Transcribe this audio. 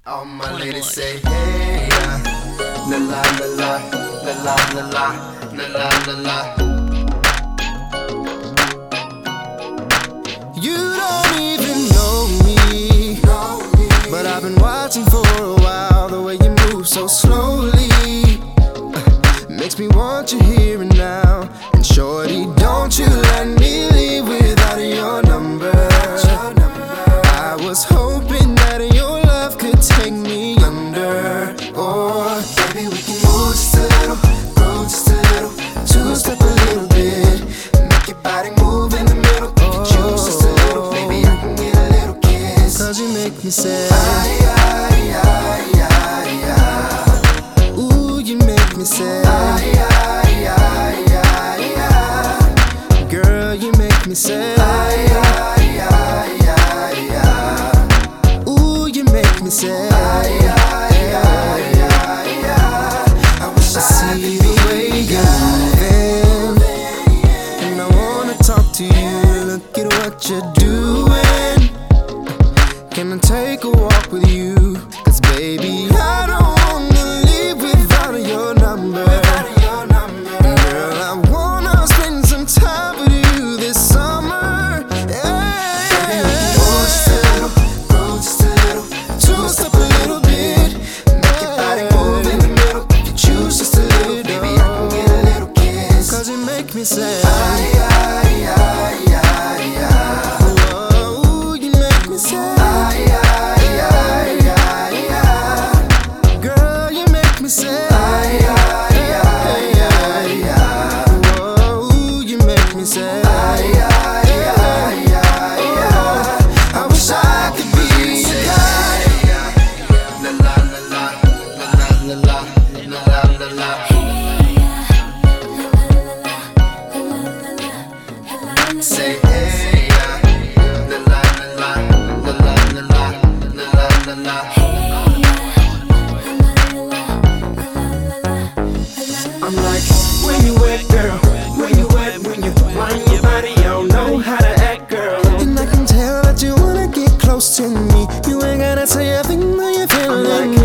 All my ladies say hey, la la la la, la la la la, la la la la. You don't even know me, but I've been watching for a while. The way you move so slowly makes me want you here and now. And shorty, don't you let me leave without your number. I was hoping that your love could take me under. Or baby, we can move just a little, groove just a little, two-step a little bit, make your body move in the middle. You can choose just a little, baby, I can get a little kiss. Cause you make me say ooh, you make me say girl, you make me say ooh, you make me say I wish I see the way you're moving, and I wanna talk to you. Look at what you're doing. Can I take a walk with you? Cause baby, I don't wanna leave without your number. Girl, I wanna spend some time with you this summer. Baby, we can move just a little, groove just a little, two-step a little bit, make your body move in the middle. You can choose just a little, baby, I can get a little kiss. Cause you make me say oh, you make me say girl, you make me say oh, you make me say I wish I could be your guy. La la la la, la la la la, la la. Say hey, la la la la, la la la la, la la la. I'm like, when you wet, girl, when you wet, when you wind your body, you don't know how to act, girl. And I can tell that you wanna get close to me. You ain't gotta say everything that you're feeling.